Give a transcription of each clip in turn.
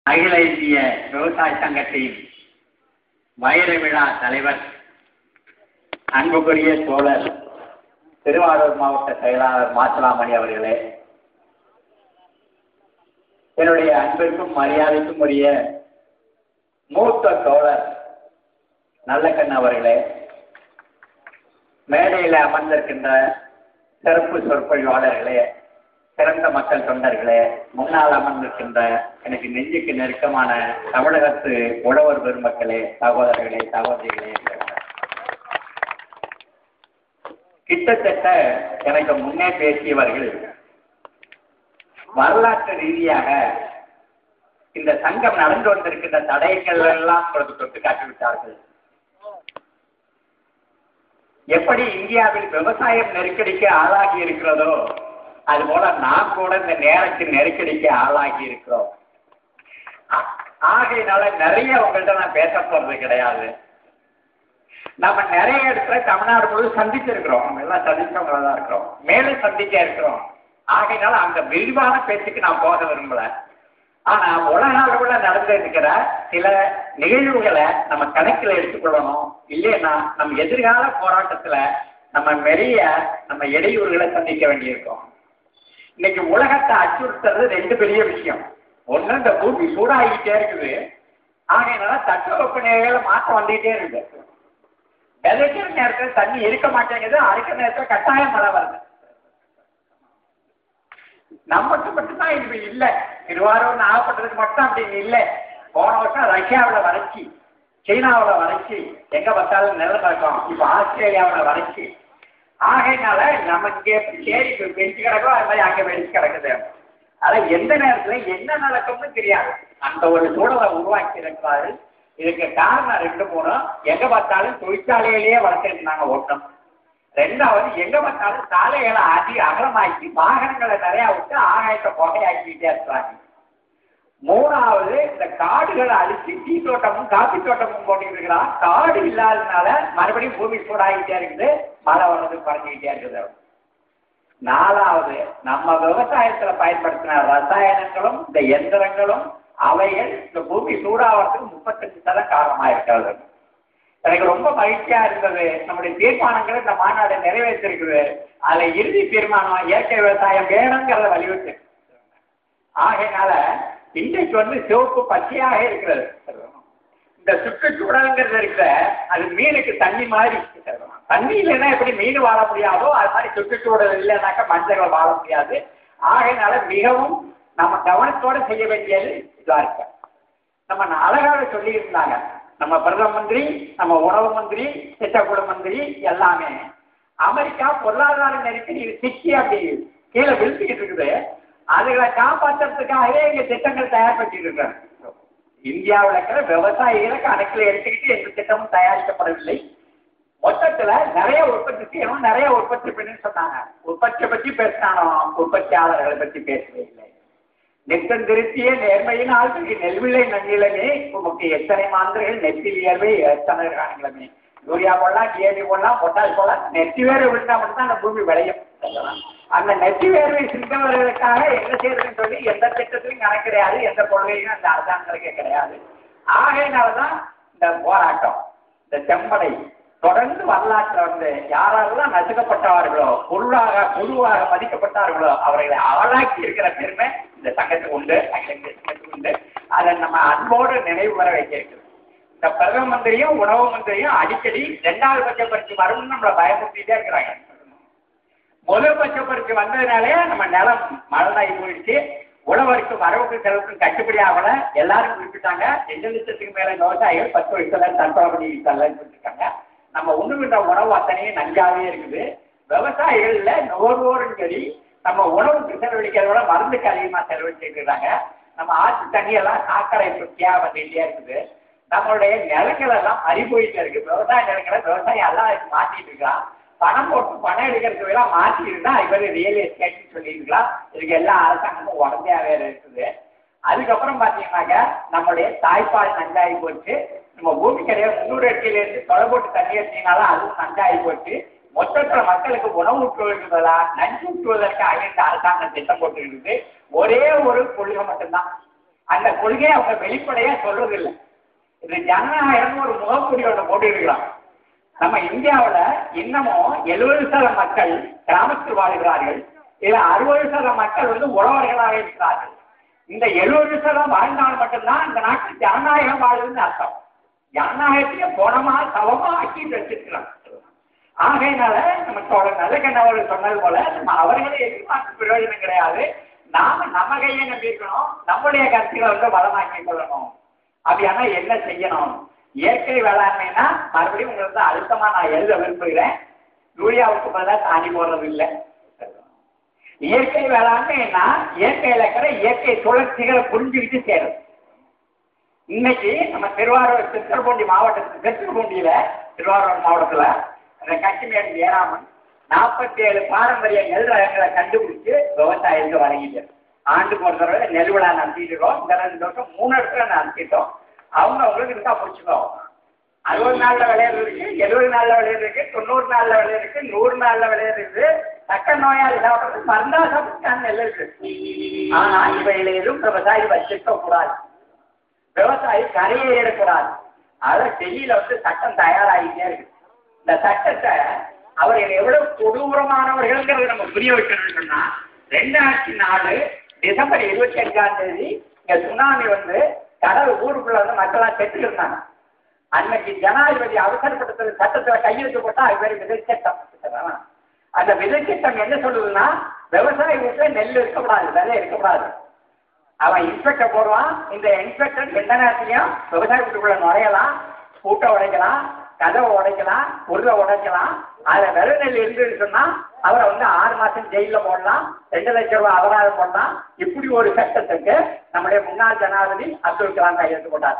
அகில இந்திய விவசாய சங்கத்தின் வைர விழா தலைவர் அன்புக்குரிய தோழர் திருவாரூர் மாவட்ட செயலாளர் மாசிலாமணி அவர்களே, என்னுடைய அன்பிற்கும் மரியாதைக்கும் உரிய மூத்த தோழர் நல்லக்கண் அவர்களே, மேடையில் அமர்ந்திருக்கின்ற சிறப்பு சொற்பொழிவாளர்களே, சிறந்த மக்கள் தொண்டர்களே, முன்னால் அமர்ந்திருக்கின்ற எனக்கு நெஞ்சுக்கு நெருக்கமான தமிழகத்து உழவர் பெருமக்களே, சகோதரர்களே, சகோதரிகளே, கிட்டத்தட்ட எனக்கு முன்னே பேசியவர்கள் வரலாற்று ரீதியாக இந்த சங்கம் நடந்து வந்திருக்கின்ற தடைகள் எல்லாம் உங்களுக்கு தொட்டு காட்டிவிட்டார்கள். எப்படி இந்தியாவில் விவசாயம் நெருக்கடிக்கு ஆளாகி இருக்கிறதோ அதுபோல நாம் கூட இந்த நேரத்தில் நெருக்கடிக்கு ஆளாகி இருக்கிறோம். ஆகையினால நிறைய உங்கள்கிட்ட நான் பேச போறது கிடையாது. நம்ம நிறைய இடத்துல தமிழ்நாடு முழுவதும் சந்திச்சிருக்கிறோம், நம்ம எல்லாம் சந்திச்சவங்களா தான் இருக்கிறோம், மேலும் சந்திக்க இருக்கிறோம். ஆகையினால அந்த விரிவான பேச்சுக்கு நான் போக விரும்பல. ஆனா உலக அளவுல நடந்திருக்கிற சில நிகழ்வுகளை நம்ம கணக்கில் எடுத்துக்கொள்ளணும். இல்லைன்னா நம்ம எதிர்கால போராட்டத்துல நம்ம இடையூறுகளை சந்திக்க வேண்டியிருக்கோம். இன்னைக்கு உலகத்தை அச்சுறுத்துறது ரெண்டு பெரிய விஷயம். ஒண்ணு, இந்த பூமி சூடாகிட்டே இருக்குது. ஆகையினால தட்பவெப்பநிலையில மாற்றம் வந்துகிட்டே இருக்கு. விதைக்கிற நேரத்தில் தண்ணி இருக்க மாட்டேங்குது, அறுக்கிற நேரத்தில் கட்டாயம் மழை வருது. நமக்கு மட்டும்தான் இது இல்லை, திருவாரூர் நாகப்பட்டினத்துக்கு மட்டும் அப்படி இல்லை. போன வருஷம் ரஷ்யாவில் வறட்சி, சீனாவில் வறட்சி, எங்க பார்த்தாலும் நிலம் இருக்கும். இப்ப ஆஸ்திரேலியாவில் வறட்சி. ஆகையினால நம்ம இங்கே சேரி வெடிச்சு கிடக்கோ அது மாதிரி அங்கே வெடிச்சு கிடக்குது. அதான் எந்த நேரத்துல என்ன நடக்கும்னு தெரியாது. அந்த ஒரு சூழலை உருவாக்கி இருக்கிறாரு. இதுக்கு காரணம் ரெண்டு மூணு. எங்க பார்த்தாலும் தொழிற்சாலையிலேயே வளர்த்துருந்தாங்க ஓட்டம். ரெண்டாவது, எங்க பார்த்தாலும் சாலைகளை அகலமாக்கி வாகனங்களை நிறைய விட்டு ஆகாயத்தை புகையாக்கிட்டே இருக்கிறாங்க. மூணாவது, இந்த காடுகளை அழிச்சு டீ தோட்டமும் காப்பி தோட்டமும் போட்டுக்கிட்டு இருக்கிறான். காடு இல்லாததுனால மறுபடியும் பூமி சூடாகிட்டே இருக்குது, மழை வர்றது குறைஞ்சிக்கிட்டே இருக்குது. நாலாவது, நம்ம விவசாயத்துல பயன்படுத்தின ரசாயனங்களும் இந்த எந்திரங்களும் அவைகள் இந்த பூமி சூடாகிறதுக்கு 35% காரணமா இருக்கிறது. எனக்கு ரொம்ப மகிழ்ச்சியா இருந்தது, நம்முடைய தீர்மானங்களை இந்த மாநாடு நிறைவேற்றிருக்குது. அதுல இறுதி தீர்மானம் இயற்கை விவசாயம் வேணுங்கிறத வலியுறுத்து. ஆகையினால இன்றைக்கு சிவப்பு பச்சையாக இருக்கிறது. இந்த சுற்றுச்சூழல்ங்கிறது இருக்கிற அது மீனுக்கு தண்ணி மாதிரி. தண்ணி இல்லைன்னா எப்படி மீன் வாழ முடியாதோ அது மாதிரி சுற்றுச்சூழல் இல்லைன்னாக்கா மனிதர்கள் வாழ முடியாது. ஆகையினால மிகவும் நம்ம கவனத்தோட செய்ய வேண்டியது இதா இருக்க. நம்ம அழகாக சொல்லி இருந்தாங்க, நம்ம பிரதம மந்திரி, நம்ம உணவு மந்திரி, திட்டக்குழு மந்திரி எல்லாமே அமெரிக்கா பொருளாதார நெருக்கடி சிக்கி அப்படி கீழே விழுத்துக்கிட்டு இருக்குது. அதுகளை காப்பாற்றுறதுக்காகவே இங்க திட்டங்கள் தயார்படுத்திட்டு இருக்காங்க. இந்தியாவில் இருக்கிற விவசாயிகளை கணக்கில் எடுத்துக்கிட்டு எந்த திட்டமும் தயாரிக்கப்படவில்லை. மொத்தத்துல நிறைய உற்பத்தி செய்யணும், நிறைய உற்பத்தி பண்ணு சொன்னாங்க. உற்பத்தியை பற்றி பேசினாலும் உற்பத்தியாளர்களை பற்றி பேசவே இல்லை. நெத்தம் திருத்திய நேர்மையினால் நெல்விலை நன்னிலமே உமக்கு எத்தனை மாந்தர்கள் நெத்தில் இயல்பை எத்தனை காணிகளமே. யூரியா போடலாம், டிஏபி போடலாம், பொட்டாஷ் போடலாம், நெத்தி வேர்வை விழுந்தா மட்டும்தான் அந்த பூமி விளையும். அந்த நெத்தி வேர்வை சிந்தவர்களுக்காக என்ன செய்யறதுன்னு சொல்லி எந்த திட்டத்திலும் கணக்கு கிடையாது, எந்த கொள்கையும் அந்த அரசாங்கத்துக்கே கிடையாது. ஆகையினாலதான் இந்த போராட்டம், இந்த செம்படை தொடர்ந்து வரலாற்றுல யாரெல்லாம் நசுக்கப்பட்டவர்களோ, பொதுவாக மதிக்கப்பட்டார்களோ அவர்களை ஆளாக்கி இருக்கிற பெருமை இந்த சங்கத்துக்கு உண்டு, அகில இந்திய சங்கத்துக்கு உண்டு. அதை நம்ம அன்போடு நினைவு வர வைக்க இருக்குது. இந்த பிரதம மந்திரியும் உணவு மந்திரியும் அடிக்கடி 2வது பட்ச பரிசு வரும்னு நம்மளை பயமுறுத்திட்டே இருக்கிறாங்க. முதல் பட்ச பரிசு வந்ததுனாலே நம்ம நிலம் மழை போயிடுச்சு, உழவருக்கு வரவுக்கு செலவுக்கு கட்டுப்படி ஆகல. எல்லாரும் குறிப்பிட்டாங்க 2 லட்சத்துக்கு மேல விவசாயிகள் 10 வயசுல தற்கொலை பண்ணி சொல்லியிருக்காங்க. நம்ம உண்ணுகின்ற உணவு அத்தனையும் நஞ்சாவே இருக்குது. விவசாயிகள்ல நுகர்வோரும் சரி நம்ம உணவுக்கு செலவழிக்கிறத விட மருந்துக்கு அதிகமாக செலவழிச்சிருக்கிறாங்க. நம்ம ஆற்று தண்ணி எல்லாம் சாக்கடை சுத்தியா வந்துட்டே இருக்குது. நம்மளுடைய நிலங்கள் எல்லாம் மறி போயிட்டு இருக்கு. விவசாய நிலங்களை விவசாயம் எல்லாம் மாற்றிட்டு இருக்கான். பணம் போட்டு பணம் எடுக்கிறதுக்கு எல்லாம் மாற்றிட்டு இருந்தா இவர் ரியல் எஸ்டேட்னு சொல்லியிருக்கலாம். இதுக்கு எல்லா அரசாங்கமும் உடனே வேற இருக்குது. அதுக்கப்புறம் பாத்தீங்கன்னாக்க நம்மளுடைய தாய்ப்பால் நஞ்சாகி போச்சு. நம்ம பூமி கிடையாது 300 அடியில இருந்து தொலை போட்டு தண்ணி எடுத்தீங்கனாலும் அதுவும் நஞ்சாகி போச்சு. மொத்தத்துல மக்களுக்கு உணவு ஊட்டுவதா நஞ்சு ஊட்டுவதற்கு அகில அரசாங்கம் திட்டம் போட்டு இருக்குது. ஒரே ஒரு கொள்கை மட்டும்தான், அந்த கொள்கையை அவங்க வெளிப்படையா சொல்றதில்லை. இது ஜனநாயகம் ஒரு முகப்புடி ஒன்று போட்டிருக்கிறாங்க. நம்ம இந்தியாவில இன்னமும் 70% மக்கள் கிராமத்தில் வாழ்கிறார்கள். இதுல 60% மக்கள் உழவர்களாக இருக்கிறார்கள். இந்த 70% வாழ்ந்தால் மட்டும்தான் இந்த நாட்டில் ஜனநாயகம் வாழ்வுன்னு அர்த்தம். ஜனநாயகத்தையே போனமா சவமா ஆக்கி வச்சிருக்கிறாங்க. ஆகையினால நம்ம நல்லகண்ணவர்கள் சொன்னது போல நம்ம அவர்களை எதிர்பார்த்து பிரயோஜனம் கிடையாது. நாம நம்ம கையை நம்பிக்கணும், நம்முடைய கருத்துக்களை வளமாக்கி கொள்ளணும். அப்படியானா என்ன செய்யணும்? இயற்கை வேளாண்மைனா மறுபடியும் உங்களுக்கு அழுத்தமா நான் எழுத விரும்புகிறேன். யூரியாவுக்கு பதிலாக தாண்டி போடுறது இல்லை. இயற்கை வேளாண்மைன்னா இயற்கையில இருக்கிற இயற்கை சுழற்சிகளை புரிஞ்சுக்கிட்டு சேரும். இன்னைக்கு நம்ம திருவாரூர் திருத்துறைப்பூண்டி மாவட்டத்தில் திருவாரூர் மாவட்டத்துல அந்த கட்சிமேடு ஏறாமன் 47 பாரம்பரிய நெல் ரகங்களை கண்டுபிடிச்சு விவசாயிகளுக்கு வழங்கிட்டு ஆண்டுக்கு ஒரு தடவை நெல் விழா நடத்திட்டு இருக்கோம். இந்த 2 வருஷம் 3 இடத்துல நடத்திட்டோம். அவங்களுக்கு இருக்கா பிடிச்சிக்கோ. 60 நாள்ல விளையாடு இருக்கு, 70 நாள்ல விளையாடு இருக்கு, 90 நாள்ல விளையாடு இருக்கு, 100 நாள்ல விளையாடு இருக்கு. சக்க நோயாளி சாப்பிட்றது மருந்தா சாப்பிட்டு நெல் இருக்கு. ஆனா இவையில எதுவும் விவசாயி வச்சிருக்க கூடாது, விவசாயி கரையை ஏறக்கூடாது. அத டெல்லியில சட்டம் தயாராகிட்டே இருக்கு. இந்த சட்டத்தை அவர்கள் எவ்வளவு கொடூரமானவர்கள் நம்ம புரிய வைக்கணும்னு சொன்னா 2004 டிசம்பர் 25ஆம் தேதி இங்க சுனாமி கடல் ஊருக்குள்ள மக்கள்லாம் செத்து இருந்தாங்க. அன்னைக்கு ஜனாதிபதி அவசரப்படுத்த சட்டத்துல கையெழுத்து போட்டா அது பேர் விதை சட்டம். அந்த விதை சட்டம் என்ன சொல்லுதுன்னா விவசாய வீட்டுல நெல் இருக்கக்கூடாது, விதை இருக்கக்கூடாது. அவன் இன்ஸ்பெக்டர் போடுவான். இந்த இன்ஸ்பெக்டர் எந்த நேரத்திலையும் விவசாய வீட்டுக்குள்ள நுழையலாம், பூட்டை உடைக்கலாம், கதவை உடைக்கலாம், உருளை உடைக்கலாம். அதுல வெறும் நெல் இருந்துன்னு சொன்னா அவரை 6 மாசம் ஜெயில போடலாம், 2 லட்சம் ரூபாய் அபராதம் போடலாம். இப்படி ஒரு சட்டத்துக்கு நம்முடைய முன்னாள் ஜனாதிபதி அப்துல் கலாம் கையெழுத்து போட்டார்.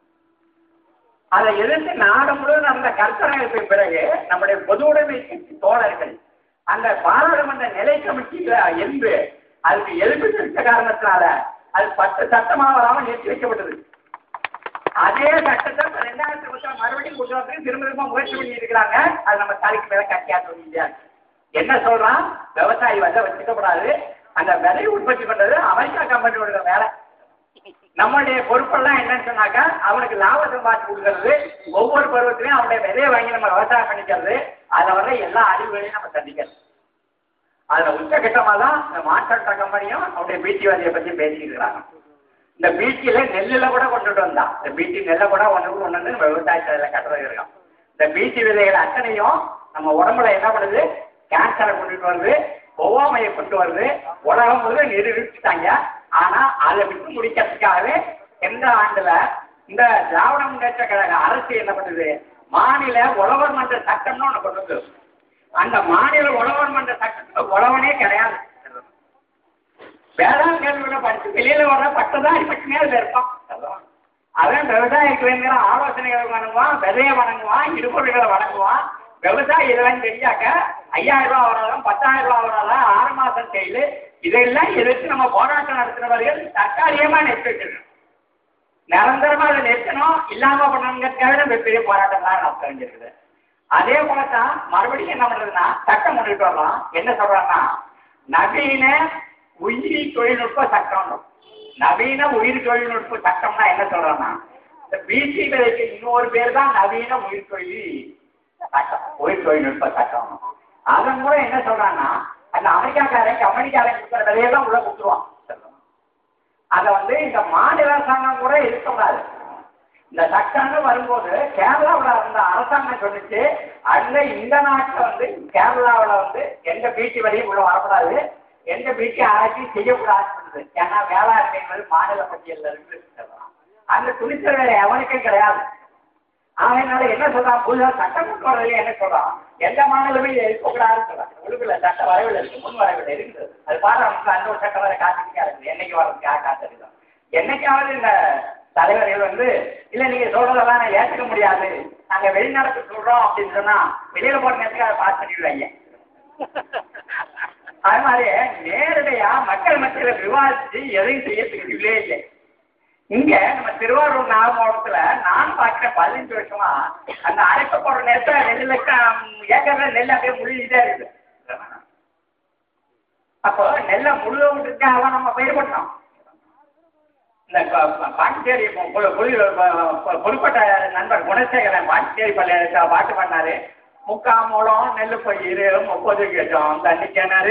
அதை எதிர்த்து நாடு முழுவதும் நடந்த கருத்தரங்கத்துக்கு பிறகு நம்முடைய பொது உடைமை கட்சி தோழர்கள் அந்த பாராளுமன்ற நிலை கமிட்டியில இருந்து அதுக்கு எதிர்ப்பு காரணத்தினால அது 10 சட்டமாக வராமல் நிறுத்தி வைக்கப்பட்டது. அதே சட்டத்தை 2010 மறுபடியும் கொண்டு வந்து திரும்ப முயற்சி பண்ணி இருக்கிறாங்க. அது நம்ம தலைக்கு மேல கட்டியா சொல்லியா என்ன சொல்றான்? விவசாயி வச்சுக்கப்படாது, அந்த விதையை உற்பத்தி பண்றது அமெரிக்கா கம்பெனியோட வேலை. நம்மளுடைய பொறுப்பெல்லாம் என்னன்னு சொன்னாக்கா அவனுக்கு லாபத்தை பார்த்து கொடுக்கறது, ஒவ்வொரு பருவத்திலையும் அவனுடைய விதையை வாங்கி நம்ம விவசாயம் பண்ணிக்கிறது, அதை எல்லா அழிவுகளையும் நம்ம சந்திக்கிறது. அதுல உச்சகட்டமா தான் இந்த மாற்றாட்ட கம்பெனியும் அவனுடைய பீச்சிவாதியை பத்தி பேசிட்டு இருக்கிறாங்க. இந்த பீச்சில நெல்லுல கூட கொண்டுட்டு வந்தான். இந்த பீச்சி நெல்லை கூட ஒன்றுக்கு ஒன்று நம்ம விவசாயத்துல கட்டுறது இருக்கோம். இந்த பீச்சி விதைகள் அத்தனையும் நம்ம உடம்புல என்ன பண்ணுது? கேன்சரை கொண்டுட்டு வருது, ஒவ்வாமையை கொண்டு வருது. உலகம் முழுவதும் நிரூபிச்சுட்டாங்க. ஆனா அதை விட்டு முடிக்கிறதுக்காகவே எந்த ஆண்டுல இந்த திராவிட முன்னேற்ற கழக அரசு என்ன பண்ணுது? மாநில உழவர் மன்ற சட்டம்னு ஒண்ணு கொண்டு வந்து, அந்த மாநில உழவர் மன்ற சட்டத்துல உழவனே கிடையாது. வேளாண் கல்வியில படிச்சு வெளியில வர பட்டதாரி மட்டுமே அதுல இருப்பான். அவன் விவசாயிக்கு வேண்டிய ஆலோசனைகளை வழங்குவான், விதையை வழங்குவான், இடுபொருள்களை வழங்குவான். விவசாயி இதெல்லாம் தெரியாக்க 5000 ரூபாய் வராதான், 10,000 ரூபாய் வராதான், 6 மாசம் செயலு, இதெல்லாம் எதிர்த்து நம்ம போராட்டம் நடத்துறவர்கள் தற்காலிகமா நிறுத்திட்டு நிரந்தரமா அதை நிறுத்தணும், இல்லாம பண்ணணுங்கிறதுக்காக பெரிய போராட்டம் தான் நடத்த வேண்டியிருக்குது. அதே போலதான் மறுபடியும் என்ன பண்றதுன்னா சட்டம் கொண்டுட்டு வரலாம். என்ன சொல்றாங்கன்னா நவீன உயிரி தொழில்நுட்ப சட்டம். நவீன உயிர் தொழில்நுட்ப சட்டம்னா என்ன சொல்றாங்கன்னா இந்த பிசி விலைக்கு இன்னொரு பேர் தான் நவீன உயிர் சட்டம், உயிர் தொழில்நுட்ப சட்டம். அதன் மூலம் என்ன சொல்றாங்கன்னா அந்த அமெரிக்காக்காரன் கம்பெனிக்காரன் கொடுக்குற விலையெல்லாம் உள்ள கொடுத்துருவான். அதை இந்த மாநில அரசாங்கம் கூட இருக்கக்கூடாது. இந்த சட்டம்னு வரும்போது கேரளாவில் இருந்த அரசாங்கம் சொல்லிச்சு, அதுல இந்த நாட்டில் கேரளாவில் எந்த பீச்சி வரையும் உள்ள வரக்கூடாது, எந்த பீச்சி ஆராய்ச்சி செய்யக்கூடாது. ஏன்னா வேளாண்மை என்பது மாநில பட்டியலில் இருக்கு. அந்த துணிச்சல் வேற எவனுக்கும் கிடையாது. அதனால என்ன சொல்றான்? புதுசாக சட்டம் கொண்டு வரதுல என்ன சொல்றான்? எந்த மாநிலமே இருக்கக்கூடாதுன்னு சொல்றாங்க. ஒழுங்குல சட்ட வரைவில் இருக்கு, முன் வரைவில் இருக்குது. அது பாரு அவனுக்கு அந்த ஒரு சட்டம் வரை காத்துக்கிட்டே இருக்குது. என்னைக்கு வர்றதுக்காக காத்திருக்கோம். என்னைக்காவது இந்த தலைவர்கள் இல்ல நீங்க சொல்றதெல்லாம் நான் ஏற்றுக்க முடியாது, நாங்க வெளிநாட்டு சொல்றோம் அப்படின்னு சொன்னா வெளியில போற நேரத்துக்கு அதை பாஸ் பண்ணிடுவாங்க. அது மாதிரி நேரடியா மக்கள் மத்தியில விவாதிச்சு எதையும் செய்யறதுக்கு இல்லவே இல்லை. இங்க நம்ம திருவாரூர் மாவட்டத்துல நான் பார்க்கிறேன் 15 வருஷமா அந்த அரைக்க போற நேரத்துல 2 லட்சம் ஏக்கர்ல நெல் அப்படியே முழுகிட்டே இருக்குது. அப்போ நெல்லை முழுவதுக்காக நம்ம பயிர் பண்ணோம். இந்த பாண்டிச்சேரி புதுக்கோட்டை நண்பர் குணசேகரன் பாண்டிச்சேரி பள்ளியில பாட்டு பண்ணாரு. முக்காமூலம் நெல்லு பயிர் 30 கஜம் தண்ணி கிணறு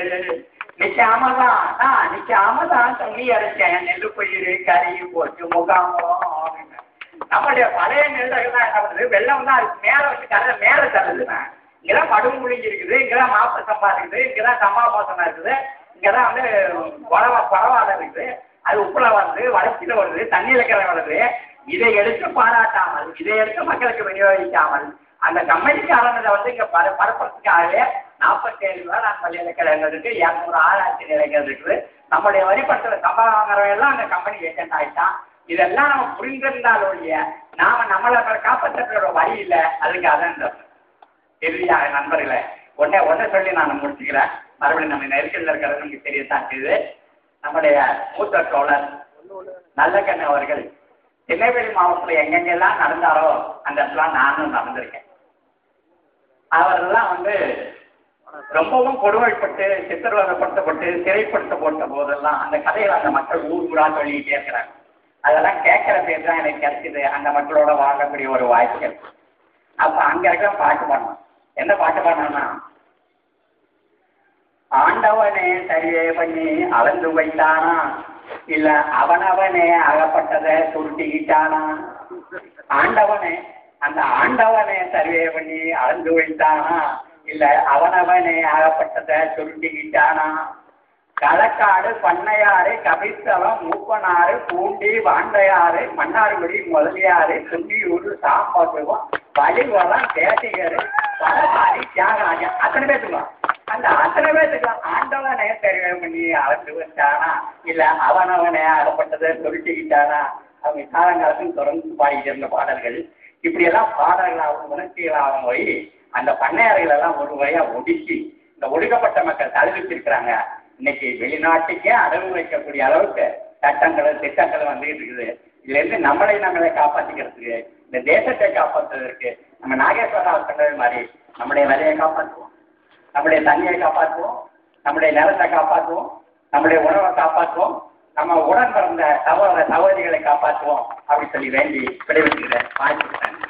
நிக்காமதான் தண்ணி அரைச்சேன் நெல்லு பயிர் கறி போச்சு முக்காமூலம். நம்மளுடைய பழைய நெல்லுகள் தான் என்ன பண்ணுது, வெள்ளம் தான் அதுக்கு மேலே வச்சு கரை மேலே தள்ளுதுண்ணா. இங்கெல்லாம் படுமுடிஞ்சு இருக்குது, இங்கெல்லாம் மாப்பிள சம்பா இருக்குது, இங்கெல்லாம் சம்பா மோசமா இருக்குது, இங்கெல்லாம் வந்து பரவாயில்ல இருக்குது. அது உப்புல வருது, வளர்ச்சியில வருது, தண்ணியில கரை வருது. இதை எடுத்து பாராட்டாமல், இதை எடுத்து மக்களுக்கு விநியோகிக்காமல் அந்த கம்பெனிக்காரங்களை வந்து இங்க பரப்புறதுக்காகவே 47 வேளாண் பள்ளி நிலையங்கள் இருக்கு, 200 ஆராய்ச்சி நிலையங்கள் இருக்குது. நம்மளுடைய வரிப்படுத்துற சம்பளம் வாங்குறவங்க எல்லாம் அந்த கம்பெனி ஏஜென்ட் ஆயிட்டான். இதெல்லாம் நம்ம புரிந்திருந்தாலொழிய நாம நம்மளை காப்பாற்றுற வழி இல்லை. அதுக்கு அதான் இறுதியாக நண்பர்களே ஒன்றை சொல்லி நான் முடிச்சுக்கிறேன். மறுபடியும் நம்ம நெருக்கடியில் இருக்கிறது நமக்கு தெரியத்தான் செய்யுது. நம்முடைய மூத்த தோழர் நல்லக்கண்ணு அவர்கள் திருநெல்வேலி மாவட்டத்தில் எங்கெங்கெல்லாம் நடந்தாரோ அந்த இடத்துல நானும் நடந்திருக்கேன். அவரெல்லாம் வந்து ரொம்பவும் கொடுமைப்பட்டு சித்திரவதைப்படுத்தப்பட்டு சிறைப்படுத்தப்பட்ட போதெல்லாம் அந்த கதையில் அந்த மக்கள் ஊரா சொல்லிக்கிட்டே இருக்கிறாங்க. அதெல்லாம் கேட்கிற பேர் தான் எனக்கு கிடைச்சிது. அந்த மக்களோட வாழக்கூடிய ஒரு வாய்ப்புகள். அப்ப அங்க இருக்கிற பாட்டு பாடணும். என்ன பாட்டு பாடணும்னா, ஆண்டவனே சரியே பண்ணி அளந்து வைத்தானா, இல்ல அவனவனே அகப்பட்டதை சுருட்டிக்கிட்டானா. ஆண்டவனே அந்த ஆண்டவனே சர்வே பண்ணி அளந்து வைத்தானா, இல்ல அவனவனே அகப்பட்டதை சுருட்டிக்கிட்டானா. களக்காடு பண்ணையாறு கபிஸ்தலம் மூப்பனாறு பூண்டி வாண்டையாறு மன்னார்குடி முதலியாறு துண்டியூர் சாப்பாட்டுவோம் வழிவரம் தேசிகரு வடமாரி தியாகராஜன் அத்தனை பேத்துக்கலாம். அந்த அத்தனை பேத்துக்கலாம் ஆண்டவனே தெரிவு பண்ணி அளந்து வச்சானா, இல்ல அவனவனே அகப்பட்டதை சொல்லிக்கிட்டானா. அவங்க காலங்காலத்தில் தொடர்ந்து பாடிக்கிட்டு இருந்த பாடல்கள் இப்படியெல்லாம் பாடல்களாகவும் உணர்ச்சிகளாகவும் போய் அந்த பண்ணையாறுகள் எல்லாம் ஒரு வழியா ஒடுக்கி இந்த ஒடுக்கப்பட்ட மக்கள் தழுவிச்சிருக்கிறாங்க. இன்னைக்கு வெளிநாட்டுக்கே அடவு வைக்கக்கூடிய அளவுக்கு சட்டங்களும் திட்டங்களும் வந்துகிட்டு இருக்குது. இதுல இருந்து நம்மளை காப்பாற்றிக்கிறதுக்கு, இந்த தேசத்தை காப்பாற்றுவதற்கு நம்ம நாகேஸ்வரராவ் சொன்னது மாதிரி நம்முடைய விலையை காப்பாற்றுவோம், நம்முடைய தண்ணியை காப்பாற்றுவோம், நம்முடைய நிலத்தை காப்பாற்றுவோம், நம்முடைய உணவை காப்பாற்றுவோம், நம்ம உடன் பிறந்த சகோதரிகளை காப்பாற்றுவோம் அப்படின்னு சொல்லி வேண்டி விடைபெறுகிறேன்.